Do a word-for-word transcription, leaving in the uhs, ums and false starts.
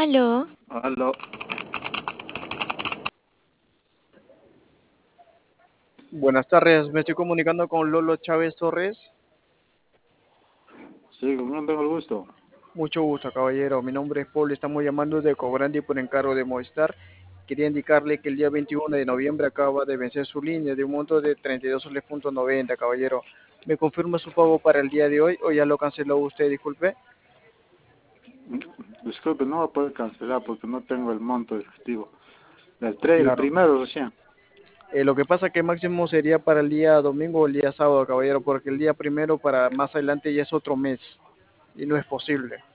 Aló, Aló. Buenas tardes, me estoy comunicando con Lolo Chávez Torres. Sí, ¿con quién tengo el gusto? Mucho gusto, caballero. Mi nombre es Paul, estamos llamando de Cobrandi por encargo de Movistar. Quería indicarle que el día veintiuno de noviembre acaba de vencer su línea de un monto de treinta y dos soles punto noventa, caballero. ¿Me confirma su pago para el día de hoy o ya lo canceló usted? Disculpe. Disculpe, no va a poder cancelar porque no tengo el monto efectivo. El, tre el Claro. primero recién. Eh, lo que pasa que máximo sería para el día domingo o el día sábado, caballero, porque el día primero para más adelante ya es otro mes y no es posible.